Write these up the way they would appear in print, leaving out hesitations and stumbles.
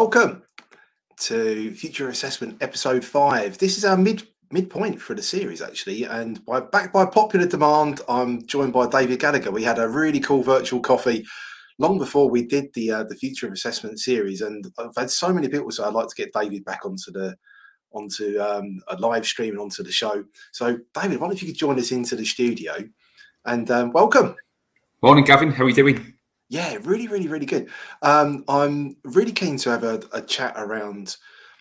welcome to Future Assessment Episode 5. This is our midpoint for the series, actually, and backed by popular demand, I'm joined by David Gallagher. We had a really cool virtual coffee long before we did the Future of Assessment series, and I've had so many people say I'd like to get David back onto a live stream and onto the show. So, David, I wonder if you could join us into the studio, and welcome. Morning, Gavin. How are you doing? Yeah, really, really, really good. I'm really keen to have a chat around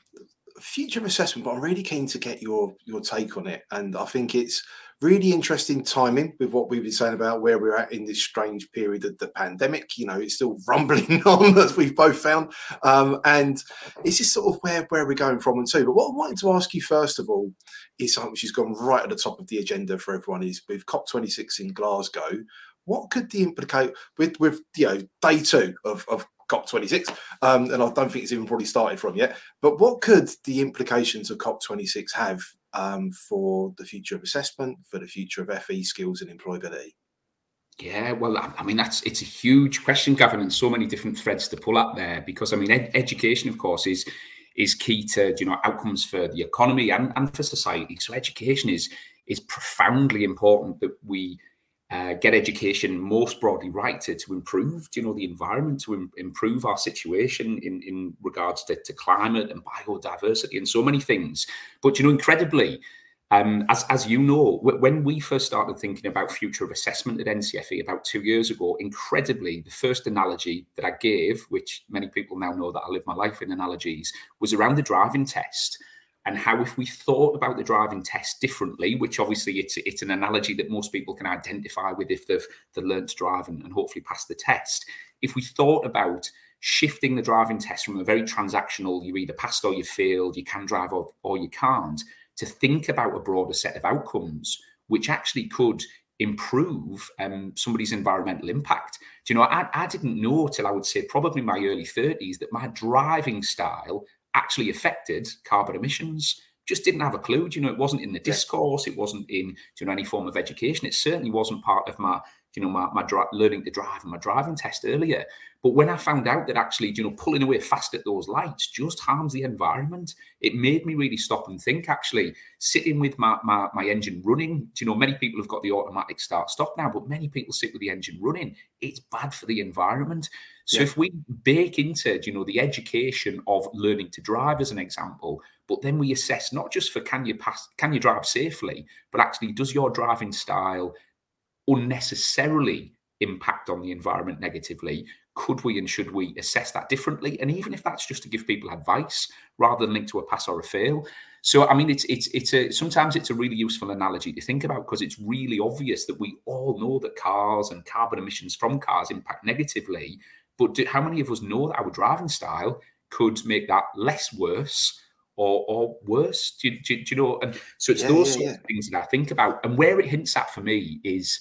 future assessment, but I'm really keen to get your take on it. And I think it's really interesting timing with what we've been saying about where we're at in this strange period of the pandemic. You know, it's still rumbling on, as we've both found. And it's just sort of where we're going from and to. But what I wanted to ask you, first of all, is something which has gone right at the top of the agenda for everyone, is with COP26 in Glasgow. What could the implicate with day two of COP26, and I don't think it's even probably started from yet, but what could the implications of COP26 have for the future of assessment, for the future of FE skills and employability? Yeah, well, I mean, it's a huge question, Gavin, and so many different threads to pull at there, because I mean, education, of course, is key to outcomes for the economy and for society. So education is profoundly important that we get education most broadly right to improve, the environment, to improve our situation in regards to climate and biodiversity and so many things. But, incredibly, as you know, when we first started thinking about future of assessment at NCFE about 2 years ago, incredibly, the first analogy that I gave, which many people now know that I live my life in analogies, was around the driving test. And how, if we thought about the driving test differently, which obviously it's an analogy that most people can identify with if they've learned to drive and hopefully passed the test. If we thought about shifting the driving test from a very transactional, you either passed or you failed, you can drive or you can't, to think about a broader set of outcomes, which actually could improve somebody's environmental impact. I didn't know till I would say probably my early 30s that my driving style actually affected carbon emissions. Just didn't have a clue. It wasn't in the discourse. It wasn't in any form of education. It certainly wasn't part of my learning to drive and my driving test earlier. But when I found out that actually, pulling away fast at those lights just harms the environment, it made me really stop and think, actually, sitting with my engine running. Many people have got the automatic start-stop now, but many people sit with the engine running. It's bad for the environment. So if we bake into, the education of learning to drive as an example, but then we assess not just for can you drive safely, but actually does your driving style unnecessarily impact on the environment negatively? Could we and should we assess that differently? And even if that's just to give people advice rather than link to a pass or a fail. So, I mean, sometimes it's a really useful analogy to think about, because it's really obvious that we all know that cars and carbon emissions from cars impact negatively. But how many of us know that our driving style could make that less worse or worse? Do you know? And so it's those sorts of things that I think about. And where it hints at for me is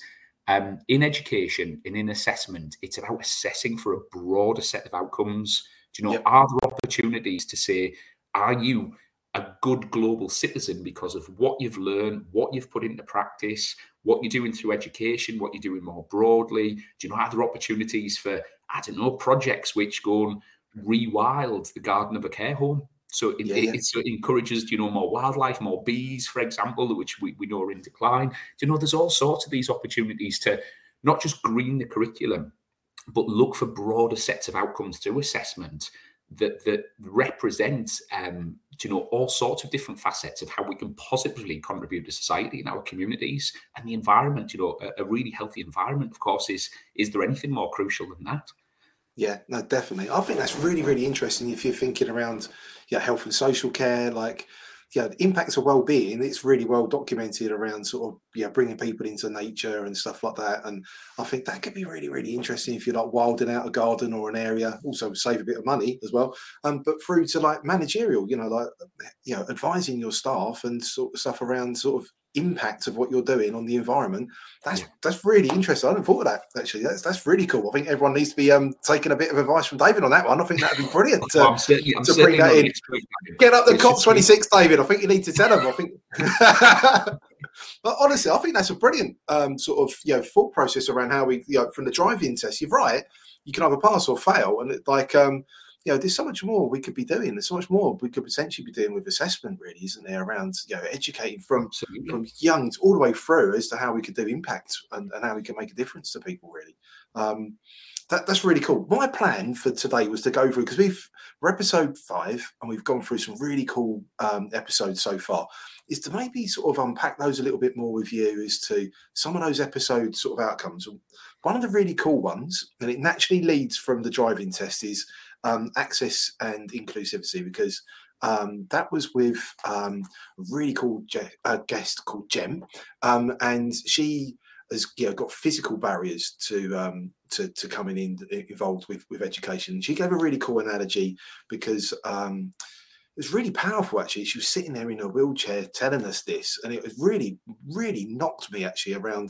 in education and in assessment, it's about assessing for a broader set of outcomes. Are there opportunities to say, are you a good global citizen because of what you've learned, what you've put into practice, what you're doing through education, what you're doing more broadly? Are there opportunities for, projects which go and rewild the garden of a care home? So it encourages, more wildlife, more bees, for example, which we know are in decline. There's all sorts of these opportunities to not just green the curriculum, but look for broader sets of outcomes through assessment that represent, all sorts of different facets of how we can positively contribute to society and our communities and the environment. A really healthy environment, of course, is there anything more crucial than that? Yeah, no, definitely. I think that's really, really interesting if you're thinking around health and social care, the impacts of well-being. It's really well documented around sort of bringing people into nature and stuff like that. And I think that could be really, really interesting if you're like wilding out a garden or an area. Also save a bit of money as well. But through to managerial, advising your staff and sort of stuff around sort of impact of what you're doing on the environment. That's really interesting. I hadn't thought of that, actually. That's really cool. I think everyone needs to be taking a bit of advice from David on that one. I think that'd be brilliant to bring that in. Get up the COP26, David. I think you need to tell them. I think but honestly, I think that's a brilliant sort of thought process around how we from the driving test. You're right, you can either pass or fail, and there's so much more we could be doing. There's so much more we could potentially be doing with assessment, really, isn't there? Around educating from young all the way through as to how we could do impact and how we can make a difference to people, really. That's really cool. My plan for today was to go through, because we're episode 5 and we've gone through some really cool episodes so far, is to maybe sort of unpack those a little bit more with you as to some of those episode sort of outcomes. One of the really cool ones, and it naturally leads from the driving test, is access and inclusivity, because that was with a really cool guest called Jem, and she has got physical barriers to coming involved with education. She gave a really cool analogy, because it was really powerful, actually. She was sitting there in a wheelchair telling us this, and it was really, really knocked me actually around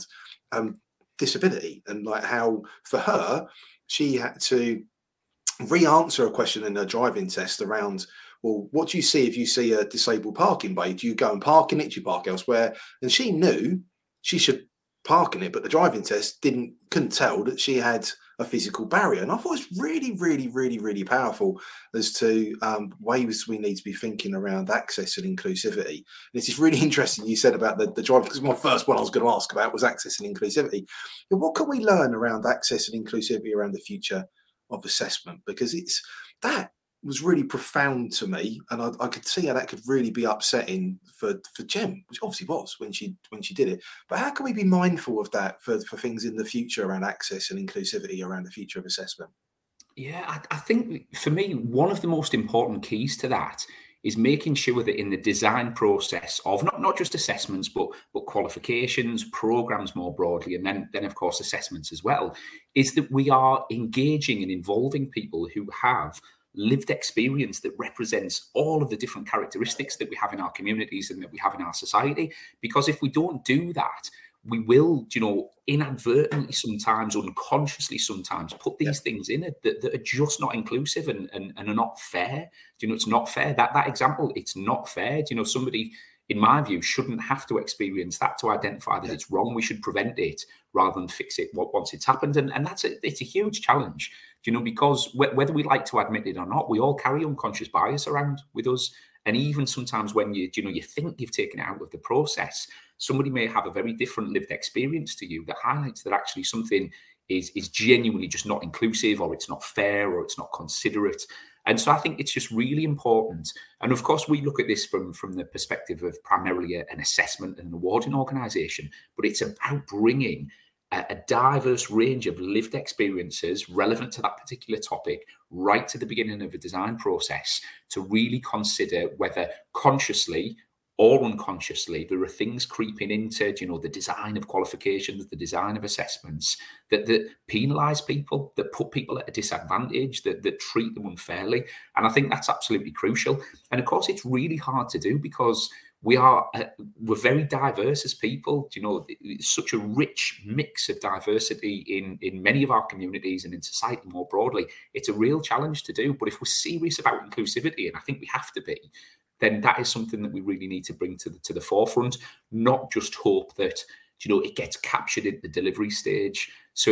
disability, and like how for her she had to re-answer a question in her driving test around, well, what do you see if you see a disabled parking bay? Do you go and park in it? Do you park elsewhere? And she knew she should park in it, but the driving test couldn't tell that she had a physical barrier. And I thought it's really, really, really, really powerful as to ways we need to be thinking around access and inclusivity. And it's just really interesting you said about the driver, because my first one I was going to ask about was access and inclusivity. But what can we learn around access and inclusivity around the future of assessment? Because that was really profound to me, and I could see how that could really be upsetting for Jem, which obviously was when she did it. But how can we be mindful of that for things in the future around access and inclusivity around the future of assessment? Yeah, I think for me, one of the most important keys to that is making sure that in the design process of not just assessments, but qualifications, programs more broadly, and then of course assessments as well, is that we are engaging and involving people who have lived experience that represents all of the different characteristics that we have in our communities and that we have in our society. Because if we don't do that, we will, inadvertently sometimes, unconsciously sometimes, put these things in it that are just not inclusive and are not fair. It's not fair. That example, it's not fair. Somebody, in my view, shouldn't have to experience that to identify that it's wrong. We should prevent it rather than fix it once it's happened. And it's a huge challenge, because whether we like to admit it or not, we all carry unconscious bias around with us. And even sometimes when you think you've taken it out of the process, somebody may have a very different lived experience to you that highlights that actually something is genuinely just not inclusive, or it's not fair, or it's not considerate. And so I think it's just really important. And of course, we look at this from the perspective of primarily an assessment and an awarding organisation, but it's about bringing a diverse range of lived experiences relevant to that particular topic right to the beginning of a design process, to really consider whether consciously or unconsciously there are things creeping into the design of qualifications, the design of assessments that penalise people, that put people at a disadvantage, that treat them unfairly. And I think that's absolutely crucial. And of course, it's really hard to do because we're very diverse as people. It's such a rich mix of diversity in many of our communities and in society more broadly. It's a real challenge to do. But if we're serious about inclusivity, and I think we have to be, then that is something that we really need to bring to the forefront, not just hope that it gets captured at the delivery stage. So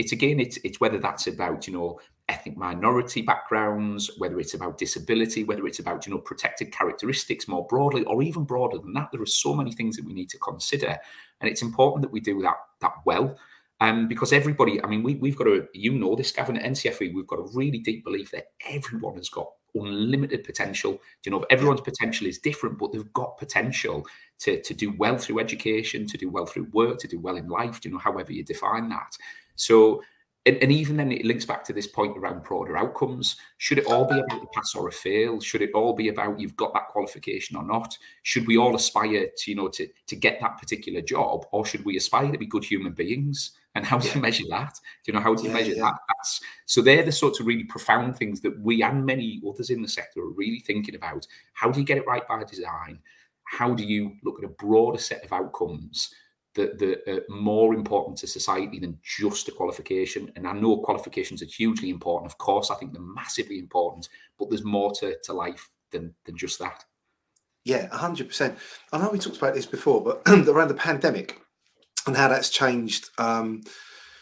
it's whether that's about ethnic minority backgrounds, whether it's about disability, whether it's about protected characteristics more broadly, or even broader than that. There are so many things that we need to consider, and it's important that we do that well. Because everybody, we've got this, Gavin, at NCFE, we've got a really deep belief that everyone has got unlimited potential. Everyone's potential is different, but they've got potential to do well through education, to do well through work, to do well in life, however you define that. So, and even then it links back to this point around broader outcomes. Should it all be about a pass or a fail? Should it all be about you've got that qualification or not? Should we all aspire to get that particular job, or should we aspire to be good human beings? And how do you measure that? How do you measure that? So they're the sorts of really profound things that we and many others in the sector are really thinking about. How do you get it right by design? How do you look at a broader set of outcomes that are more important to society than just a qualification? And I know qualifications are hugely important. Of course, I think they're massively important, but there's more to life than just that. Yeah, 100%. I know we talked about this before, but around the pandemic and how that's changed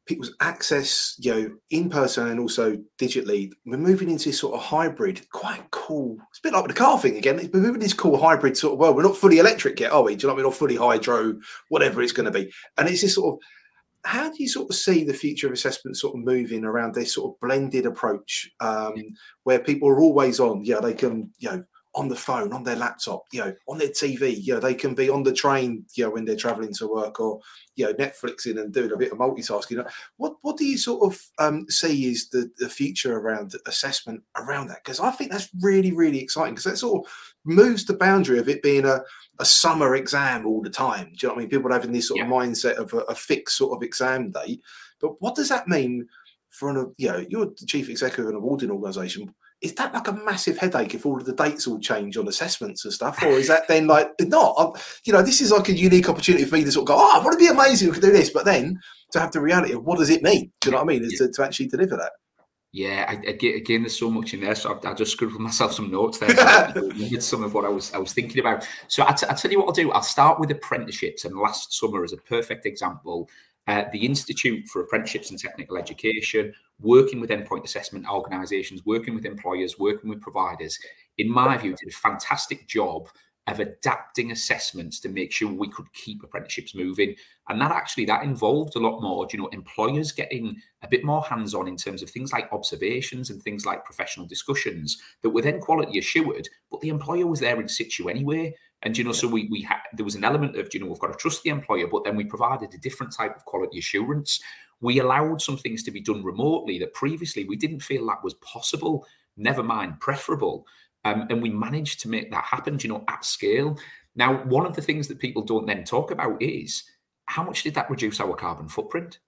people's access, in person and also digitally. We're moving into this sort of hybrid, quite cool. It's a bit like with the car thing again. We're moving this cool hybrid sort of world. We're not fully electric yet, are we? Do you know what I mean? Or fully hydro, whatever it's going to be. And it's this sort of, how do you sort of see the future of assessment sort of moving around this sort of blended approach, where people are always on? They can, on the phone, on their laptop, on their TV, they can be on the train, when they're traveling to work, or, Netflixing and doing a bit of multitasking. What do you sort of see is the future around assessment around that? Because I think that's really, really exciting, because that sort of moves the boundary of it being a summer exam all the time. Do you know what I mean? People having this sort of mindset of a fixed sort of exam date. But what does that mean for you're the chief executive of an awarding organisation? Is that like a massive headache if all of the dates all change on assessments and stuff? Or is that then like, not, this is like a unique opportunity for me to sort of go, I want to be amazing, we can do this. But then to have the reality of what does it mean? Do you know what I mean? Is to actually deliver that. Yeah, again, there's so much in there. So I just scribbled myself some notes there. So some of what I was thinking about. So I'll tell you what I'll do. I'll start with apprenticeships. And last summer is a perfect example. The Institute for Apprenticeships and Technical Education, working with endpoint assessment organisations, working with employers, working with providers, in my view, did a fantastic job of adapting assessments to make sure we could keep apprenticeships moving. And that involved a lot more, employers getting a bit more hands-on in terms of things like observations and things like professional discussions that were then quality assured, but the employer was there in situ anyway. And, so there was an element of, we've got to trust the employer, but then we provided a different type of quality assurance. We allowed some things to be done remotely that previously we didn't feel that was possible, never mind preferable. And we managed to make that happen, at scale. Now, one of the things that people don't then talk about is how much did that reduce our carbon footprint?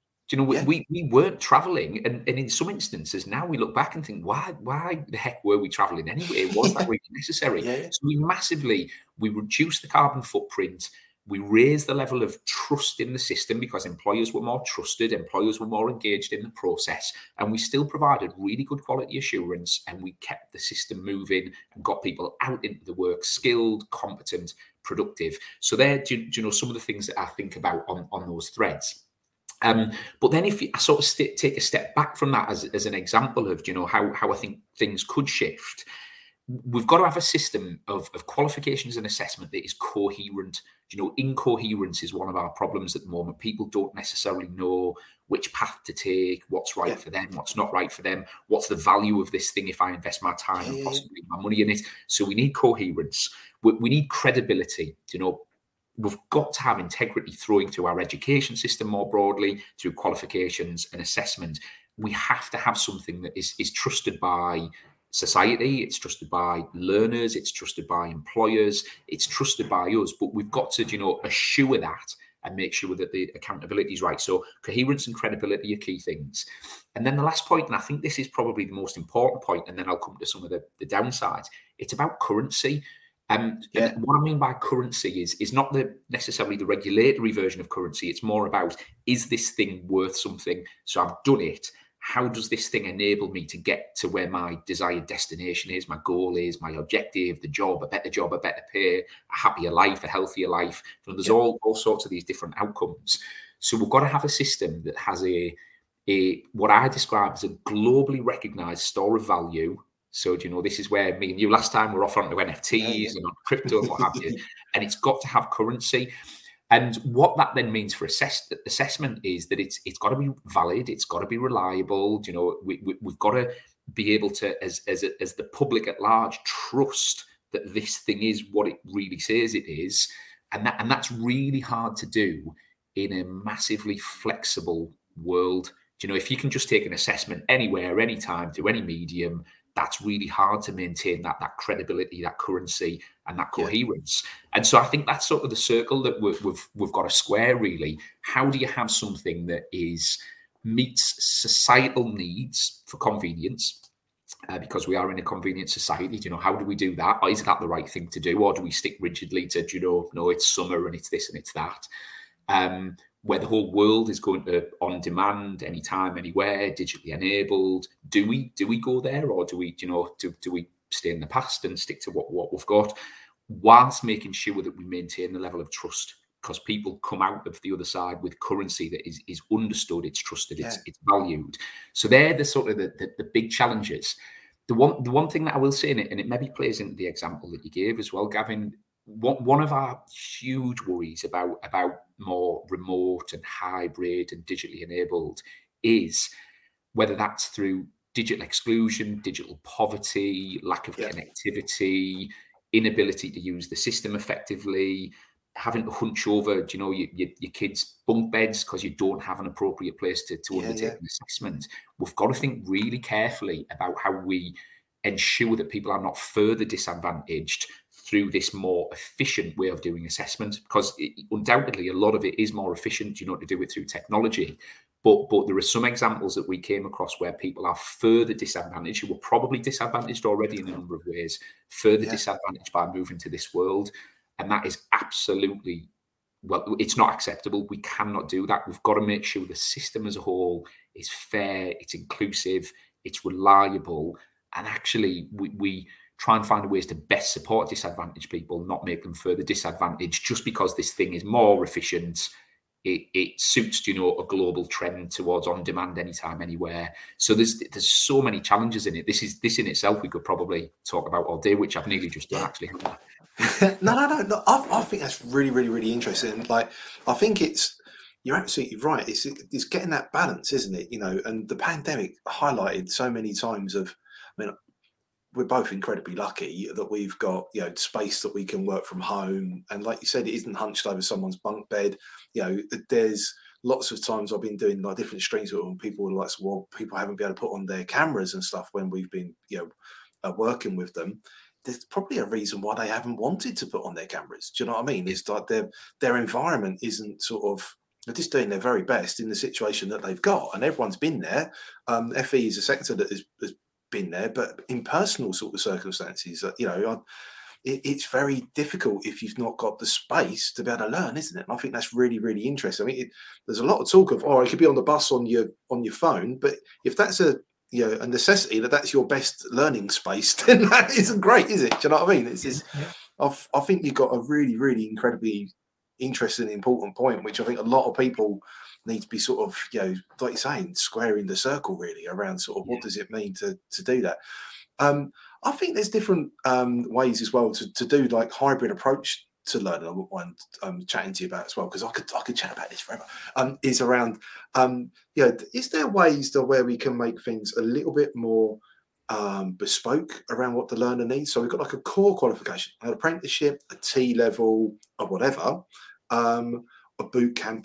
We weren't traveling, and in some instances now we look back and think, why the heck were we traveling anyway? Was that really necessary? So we reduced the carbon footprint. We raised the level of trust in the system because employers were more trusted, employers were more engaged in the process, and we still provided really good quality assurance, and we kept the system moving and got people out into the work, skilled, competent, productive. So there, some of the things that I think about on those threads. But then if I sort of take a step back from that as an example of, how I think things could shift, we've got to have a system of qualifications and assessment that is coherent. Incoherence is one of our problems at the moment. People don't necessarily know which path to take, what's right for them, what's not right for them, what's the value of this thing if I invest my time and possibly my money in it. So we need coherence. We need credibility, We've got to have integrity through our education system more broadly, through qualifications and assessment. We have to have something that is trusted by society, it's trusted by learners, it's trusted by employers, it's trusted by us, but we've got to, assure that and make sure that the accountability is right. So coherence and credibility are key things. And then the last point, and I think this is probably the most important point, and then I'll come to some of the downsides, it's about currency. And what I mean by currency is not necessarily the regulatory version of currency. It's more about, is this thing worth something? So I've done it. How does this thing enable me to get to where my desired destination is, my goal is, my objective, the job, a better pay, a happier life, a healthier life? There's all sorts of these different outcomes. So we've got to have a system that has a what I describe as a globally recognized store of value. So, this is where me and you last time were off onto NFTs and on crypto and what have you. And it's got to have currency. And what that then means for assessment is that it's got to be valid, it's got to be reliable. We've got to be able to, as the public at large, trust that this thing is what it really says it is. And that's really hard to do in a massively flexible world. If you can just take an assessment anywhere, anytime, through any medium, that's really hard to maintain that credibility, that currency, and that coherence. And so I think that's sort of the circle that we've got to square, really. How do you have something that meets societal needs for convenience? Because we are in a convenient society, how do we do that? Or is that the right thing to do? Or do we stick rigidly to, no, it's summer and it's this and it's that? Where the whole world is going to on demand, anytime, anywhere, digitally enabled. Do we go there, or do we, do we stay in the past and stick to what we've got, whilst making sure that we maintain the level of trust because people come out of the other side with currency that is understood, it's trusted, Yeah. it's valued. So they're the sort of the big challenges. The one thing that I will say in it, and it maybe plays into the example that you gave as well, Gavin. One of our huge worries about more remote and hybrid and digitally enabled is whether that's through digital exclusion, digital poverty, lack of connectivity, inability to use the system effectively, having to hunch over, your kids' bunk beds because you don't have an appropriate place to undertake an assessment. We've got to think really carefully about how we ensure that people are not further disadvantaged through this more efficient way of doing assessment, because undoubtedly a lot of it is more efficient, to do it through technology. But there are some examples that we came across where people are further disadvantaged, who were probably disadvantaged already in a number of ways, further disadvantaged by moving to this world. And that is absolutely, well, it's not acceptable. We cannot do that. We've got to make sure the system as a whole is fair, it's inclusive, it's reliable. And actually, we try and find ways to best support disadvantaged people, not make them further disadvantaged just because this thing is more efficient. It suits, a global trend towards on-demand anytime, anywhere. So there's so many challenges in it. This in itself we could probably talk about all day, which I've nearly just done actually. No. I think that's really, really, really interesting. Like, I think you're absolutely right. It's getting that balance, isn't it? And the pandemic highlighted so many times we're both incredibly lucky that we've got, space that we can work from home. And like you said, it isn't hunched over someone's bunk bed. There's lots of times I've been doing like different streams when people were like, well, people haven't been able to put on their cameras and stuff when we've been, working with them. There's probably a reason why they haven't wanted to put on their cameras. Do you know what I mean? It's like their environment isn't sort of, they're just doing their very best in the situation that they've got. And everyone's been there. FE is a sector that has been there, but in personal sort of circumstances, it's very difficult if you've not got the space to be able to learn, isn't it? And I think that's really, really interesting. I mean, there's a lot of talk of, it could be on the bus on your phone, but if that's a necessity that's your best learning space, then that isn't great, is it? Do you know what I mean? It's just, I think you've got a really, really incredibly interesting, important point, which I think a lot of people need to be sort of, like you're saying, squaring the circle really around sort of what does it mean to do that. I think there's different ways as well to do like hybrid approach to learning. I'm chatting to you about as well, because I could chat about this forever. Is around, is there ways where we can make things a little bit more bespoke around what the learner needs? So we've got like a core qualification, an apprenticeship, a T level, or whatever, a boot camp.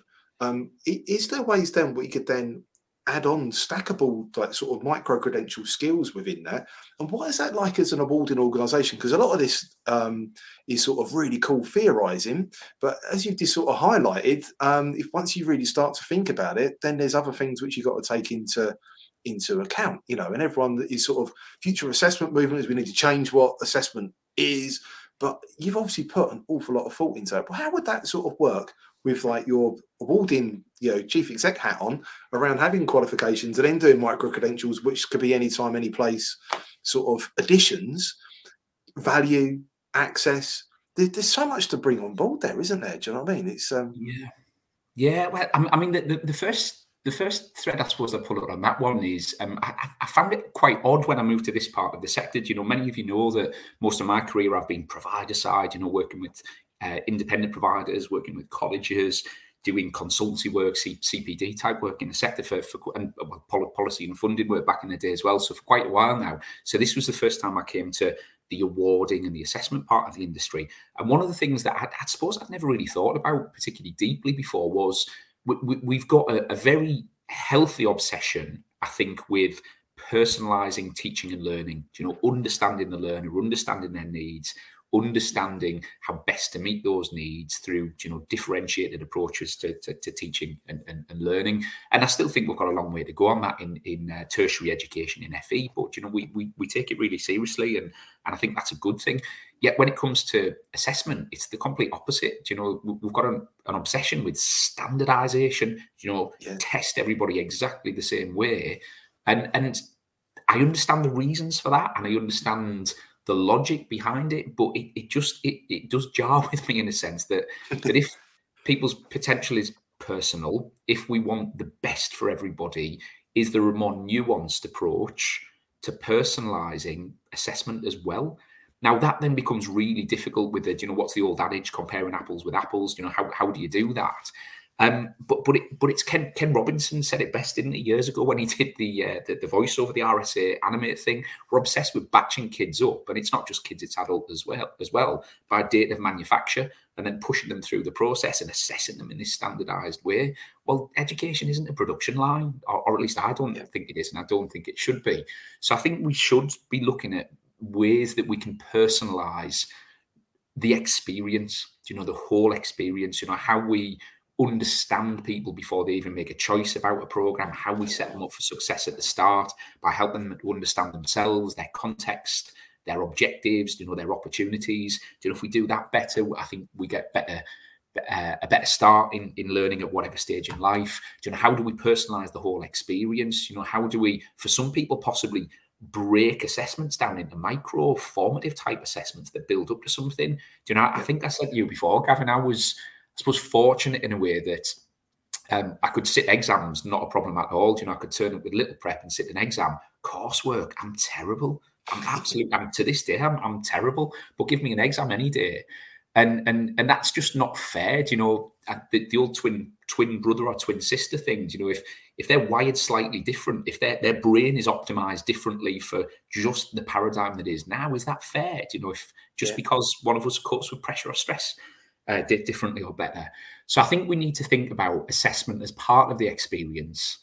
Is there ways then we could then add on stackable like sort of micro credential skills within that? And what is that like as an awarding organisation? Because a lot of this is sort of really cool theorising, but as you've just sort of highlighted, if once you really start to think about it, then there's other things which you've got to take into account, and everyone that is sort of future assessment movement is we need to change what assessment is, but you've obviously put an awful lot of thought into it. Well, how would that sort of work with like your awarding, chief exec hat on around having qualifications and then doing micro credentials, which could be anytime, any place sort of additions, value, access? There's so much to bring on board there, isn't there? Do you know what I mean? It's yeah. Well, I mean, the first thread I suppose I pull out on that one is I found it quite odd when I moved to this part of the sector. Many of you know that most of my career I've been provider side, working with independent providers, working with colleges, doing consultancy work, CPD type work in the sector for policy and funding work back in the day as well. So for quite a while now. So this was the first time I came to the awarding and the assessment part of the industry. And one of the things that I suppose I'd never really thought about particularly deeply before was we've got a very healthy obsession, I think, with personalising teaching and learning, understanding the learner, understanding their needs, understanding how best to meet those needs through differentiated approaches to teaching and learning. And I still think we've got a long way to go on that in tertiary education in FE, but we take it really seriously, and I think that's a good thing. Yet when it comes to assessment, it's the complete opposite. We've got an obsession with standardization, test everybody exactly the same way, and I understand the reasons for that, and I understand the logic behind it, but it does jar with me in a sense that people's potential is personal. If we want the best for everybody, is there a more nuanced approach to personalising assessment as well? Now that then becomes really difficult with the, what's the old adage, comparing apples with apples? How do you do that? But it's Ken Robinson said it best, didn't he, years ago when he did the voice over the RSA animate thing. We're obsessed with batching kids up, and it's not just kids, it's adults as well by date of manufacture, and then pushing them through the process and assessing them in this standardized way. Well, education isn't a production line, or at least I don't think it is, and I don't think it should be. So I think we should be looking at ways that we can personalize the experience, the whole experience, how we understand people before they even make a choice about a program, how we set them up for success at the start by helping them to understand themselves, their context, their objectives, their opportunities. If we do that better, I think we get a better start in learning at whatever stage in life. How do we personalize the whole experience? How do we, for some people, possibly break assessments down into micro formative type assessments that build up to something? I think I said to you before, Gavin, I suppose fortunate in a way that I could sit exams, not a problem at all. I could turn up with little prep and sit an exam. Coursework, I'm terrible. To this day, I'm terrible. But give me an exam any day, and that's just not fair. The old twin brother or twin sister thing. If they're wired slightly different, if their brain is optimized differently for just the paradigm that is now, is that fair? If just because one of us copes with pressure or stress differently or better. So I think we need to think about assessment as part of the experience,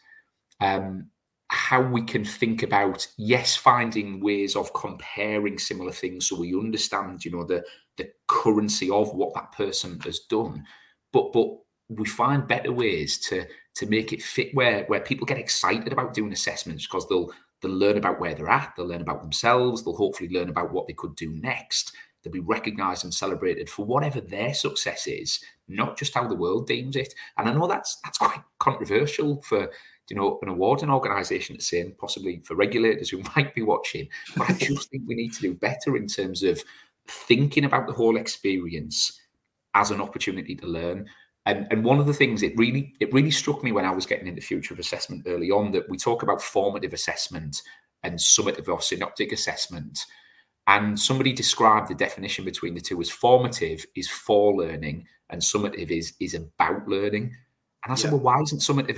how we can think about, finding ways of comparing similar things so we understand, the currency of what that person has done, but we find better ways to make it fit where people get excited about doing assessments, because they'll learn about where they're at, they'll learn about themselves, they'll hopefully learn about what they could do next. They'll be recognised and celebrated for whatever their success is, not just how the world deems it. And I know that's quite controversial for an awarding organisation to say, and possibly for regulators who might be watching. But I just think we need to do better in terms of thinking about the whole experience as an opportunity to learn. And one of the things it really struck me when I was getting into future of assessment early on, that we talk about formative assessment and summative or synoptic assessment. And somebody described the definition between the two as formative is for learning and summative is about learning. And I said, well, why isn't summative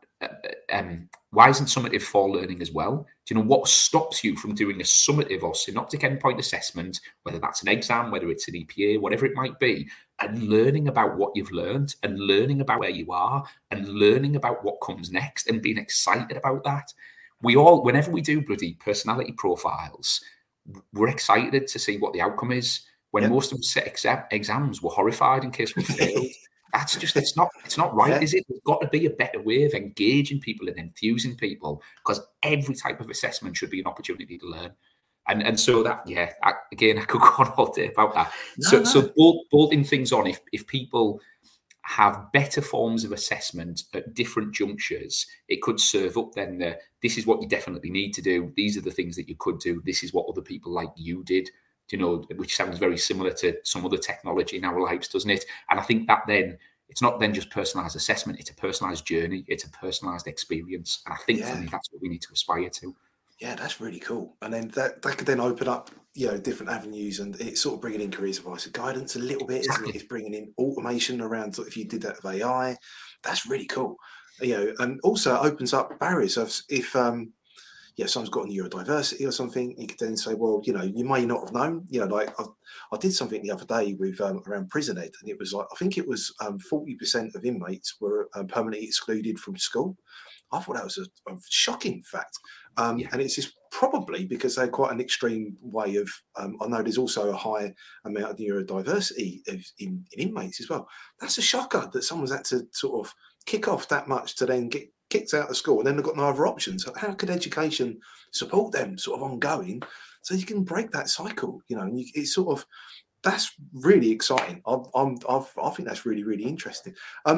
for learning as well? Do you know what stops you from doing a summative or synoptic endpoint assessment, whether that's an exam, whether it's an EPA, whatever it might be, and learning about what you've learned and learning about where you are and learning about what comes next and being excited about that? Whenever we do bloody personality profiles, we're excited to see what the outcome is. When most of us set exams, we're horrified in case we failed. That's just, it's not right, is it? There's got to be a better way of engaging people and enthusing people, because every type of assessment should be an opportunity to learn. And so that, I could go on all day about that. So bolting things on, if people have better forms of assessment at different junctures, it could serve up then this is what you definitely need to do. These are the things that you could do. This is what other people like you did, which sounds very similar to some other technology in our lives, doesn't it? And I think that then it's not then just personalized assessment, it's a personalized journey, it's a personalized experience. And I think for me, that's what we need to aspire to. Yeah, that's really cool. And then that could then open up, different avenues, and it's sort of bringing in careers advice and guidance a little bit, isn't it? It's bringing in automation around, if you did that with AI, that's really cool. And also it opens up barriers. If someone's got neurodiversity or something, you could then say, well, you may not have known, like I did something the other day with around prison ed, and it was like, I think it was 40% of inmates were permanently excluded from school. I thought that was a shocking fact. And it's just probably because they're quite an extreme way of, I know there's also a high amount of neurodiversity in inmates as well. That's a shocker that someone's had to sort of kick off that much to then get kicked out of school, and then they've got no other options. So how could education support them sort of ongoing so you can break that cycle? And it's sort of, that's really exciting. I think that's really, really interesting.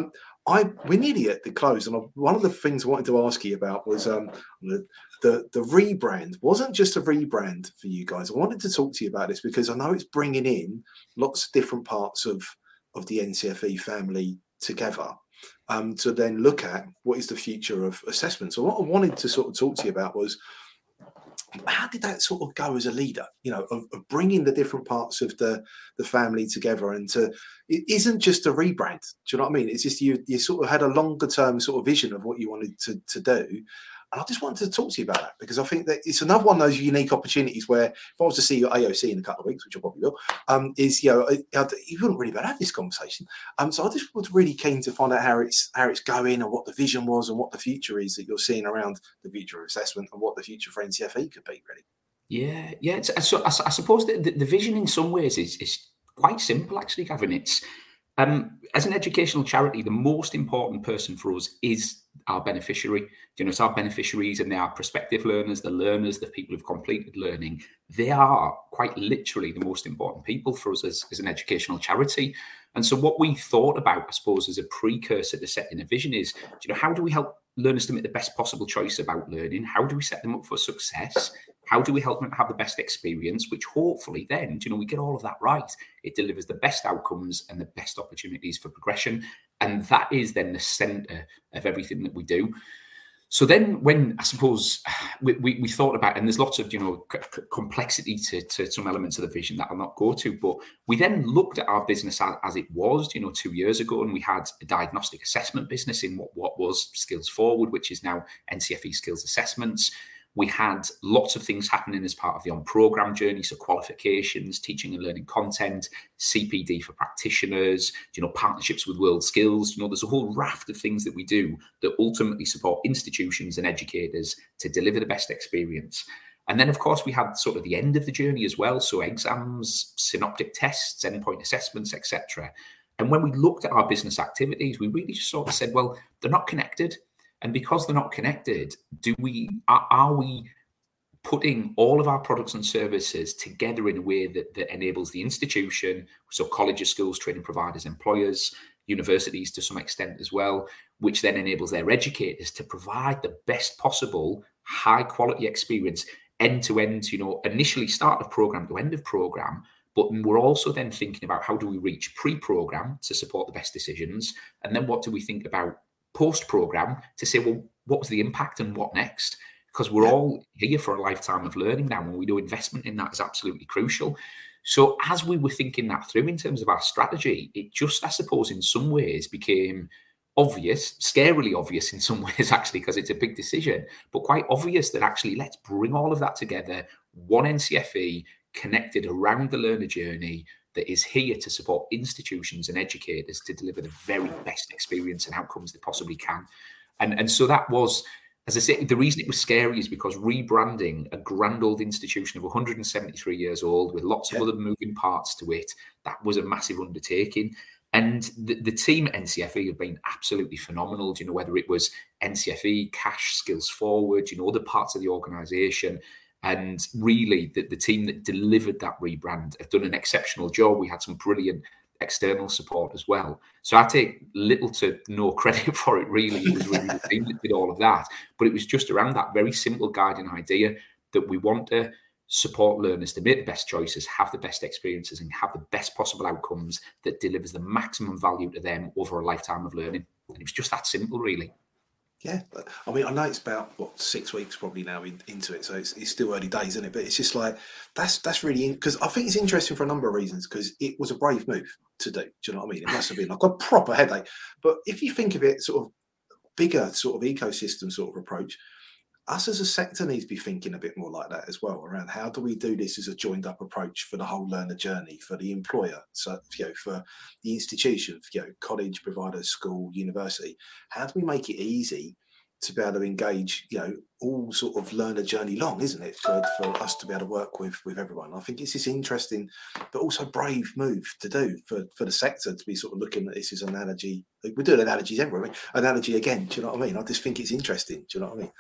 We're nearly at the close, and one of the things I wanted to ask you about was the rebrand. Wasn't just a rebrand for you guys. I wanted to talk to you about this because I know it's bringing in lots of different parts of the NCFE family together to then look at what is the future of assessment. So what I wanted to sort of talk to you about was, how did that sort of go as a leader, of bringing the different parts of the family together, and it isn't just a rebrand. Do you know what I mean? It's just you sort of had a longer term sort of vision of what you wanted to do. And I just wanted to talk to you about that, because I think that it's another one of those unique opportunities where if I was to see your AOC in a couple of weeks, which I probably will, you wouldn't really be able to have this conversation. So I just was really keen to find out how it's going, and what the vision was, and what the future is that you're seeing around the future of assessment, and what the future for NCFE could be, really. Yeah. So I suppose the vision in some ways is quite simple, actually, Gavin. It's as an educational charity, the most important person for us is our beneficiary. It's our beneficiaries, and they are prospective learners, the people who've completed learning. They are quite literally the most important people for us as an educational charity. And so what we thought about, I suppose, as a precursor to setting a vision is, how do we help learners to make the best possible choice about learning? How do we set them up for success? How do we help them have the best experience, which hopefully then, we get all of that right. It delivers the best outcomes and the best opportunities for progression. And that is then the center of everything that we do. So then when, I suppose, we thought about, and there's lots of, complexity to some elements of the vision that I'll not go to, but we then looked at our business as it was, 2 years ago, and we had a diagnostic assessment business in what was Skills Forward, which is now NCFE Skills Assessments. We had lots of things happening as part of the on-program journey, so qualifications, teaching and learning content, CPD for practitioners, partnerships with World Skills. There's a whole raft of things that we do that ultimately support institutions and educators to deliver the best experience. And then, of course, we had sort of the end of the journey as well, so exams, synoptic tests, endpoint assessments, etc. And when we looked at our business activities, we really just sort of said, well, they're not connected. And because they're not connected, are we putting all of our products and services together in a way that enables the institution, so colleges, schools, training providers, employers, universities to some extent as well, which then enables their educators to provide the best possible high quality experience end to end, initially start of program to end of program. But we're also then thinking about how do we reach pre-program to support the best decisions? And then what do we think about post-program to say, well, what was the impact and what next? Because we're all here for a lifetime of learning now, and we know investment in that is absolutely crucial. So as we were thinking that through in terms of our strategy, it just, I suppose, in some ways became obvious, scarily obvious in some ways, actually, because it's a big decision, but quite obvious that actually let's bring all of that together, one NCFE connected around the learner journey that is here to support institutions and educators to deliver the very best experience and outcomes they possibly can. And so that was, as I say, the reason it was scary is because rebranding a grand old institution of 173 years old with lots of other moving parts to it, that was a massive undertaking. And the team at NCFE have been absolutely phenomenal, whether it was NCFE, Cash, Skills Forward, other parts of the organisation. And really, the team that delivered that rebrand have done an exceptional job. We had some brilliant external support as well. So I take little to no credit for it, really. It was really the team that did all of that. But it was just around that very simple guiding idea that we want to support learners to make the best choices, have the best experiences, and have the best possible outcomes that delivers the maximum value to them over a lifetime of learning. And it was just that simple, really. Yeah, I mean, I know it's about 6 weeks probably now into it, so it's still early days, isn't it? But it's just like that's really, because I think it's interesting for a number of reasons, because it was a brave move to do. Do you know what I mean? It must have been like a proper headache. But if you think of it sort of bigger sort of ecosystem sort of approach, us as a sector needs to be thinking a bit more like that as well, around how do we do this as a joined up approach for the whole learner journey, for the employer, so for the institution, college, provider, school, university. How do we make it easy to be able to engage, all sort of learner journey long, isn't it, for us to be able to work with everyone? I think it's this interesting but also brave move to do for the sector to be sort of looking at this as an analogy. We're doing analogies everywhere. Analogy again, do you know what I mean? I just think it's interesting. Do you know what I mean?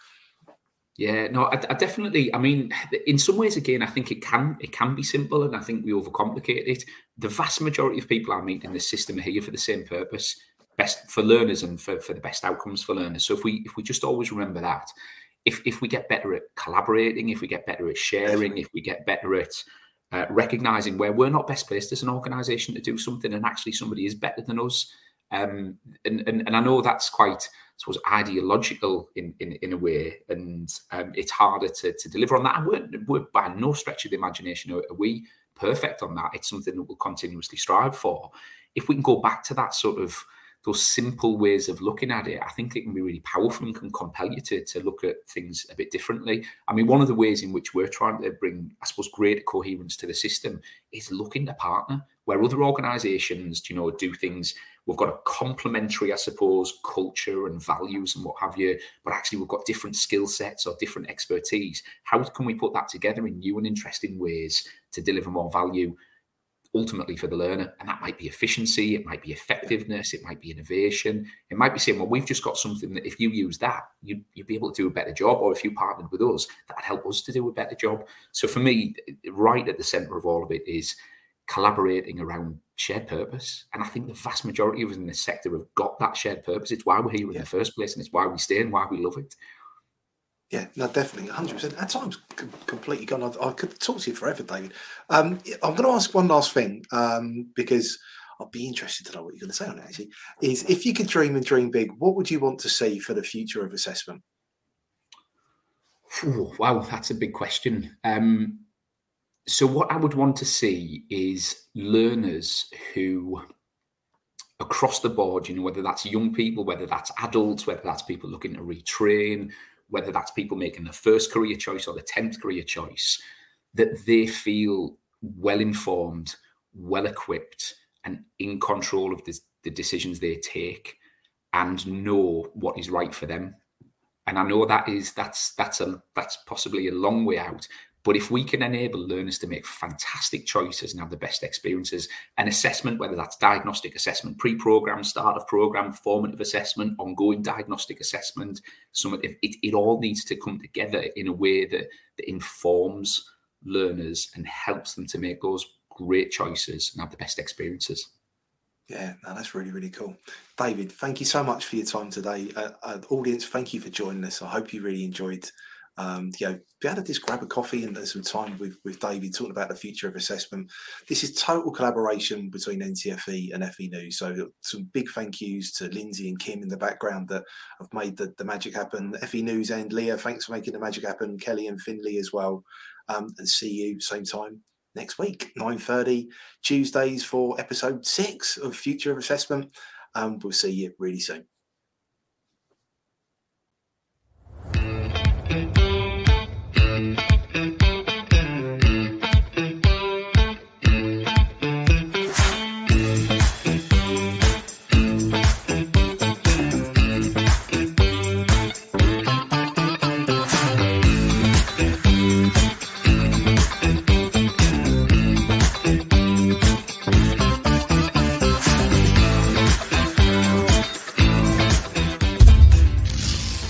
Yeah, no, I definitely. I mean, in some ways, again, I think it can be simple, and I think we overcomplicate it. The vast majority of people I meet in this system are here for the same purpose, best for learners and for the best outcomes for learners. So if we just always remember that, if we get better at collaborating, if we get better at sharing, if we get better at recognizing where we're not best placed as an organisation to do something, and actually somebody is better than us, And I know that's quite, I suppose, ideological in a way, and it's harder to deliver on that. And we're by no stretch of the imagination are we perfect on that. It's something that we'll continuously strive for. If we can go back to that sort of those simple ways of looking at it, I think it can be really powerful and can compel you to look at things a bit differently. I mean, one of the ways in which we're trying to bring, I suppose, greater coherence to the system is looking to partner where other organisations, do things. We've got a complementary, I suppose, culture and values and what have you, but actually we've got different skill sets or different expertise. How can we put that together in new and interesting ways to deliver more value ultimately for the learner? And that might be efficiency, it might be effectiveness, it might be innovation. It might be saying, well, we've just got something that if you use that, you'd be able to do a better job. Or if you partnered with us, that'd help us to do a better job. So for me, right at the center of all of it is collaborating around shared purpose. And I think the vast majority of us in this sector have got that shared purpose. It's why we're here in the first place, and it's why we stay and why we love it. Yeah, no, definitely, 100%. At times, completely gone. I could talk to you forever, David. I'm going to ask one last thing because I'd be interested to know what you're going to say on it, actually. Is if you could dream and dream big, what would you want to see for the future of assessment? Ooh, wow, that's a big question. So what I would want to see is learners who, across the board, whether that's young people, whether that's adults, whether that's people looking to retrain, whether that's people making the first career choice or the 10th career choice, that they feel well-informed, well-equipped, and in control of the decisions they take and know what is right for them. And I know that's possibly a long way out. But if we can enable learners to make fantastic choices and have the best experiences, and assessment, whether that's diagnostic assessment, pre-program, start of program, formative assessment, ongoing diagnostic assessment, it all needs to come together in a way that informs learners and helps them to make those great choices and have the best experiences. Yeah, no, that's really, really cool. David, thank you so much for your time today. Audience, thank you for joining us. I hope you really enjoyed be able to just grab a coffee and some time with David talking about the future of assessment. This is total collaboration between NCFE and FE News. So some big thank yous to Lindsay and Kim in the background that have made the magic happen. FE News and Leah, thanks for making the magic happen. Kelly and Finley as well. And see you same time next week, 9:30 Tuesdays for episode 6 of Future of Assessment. We'll see you really soon.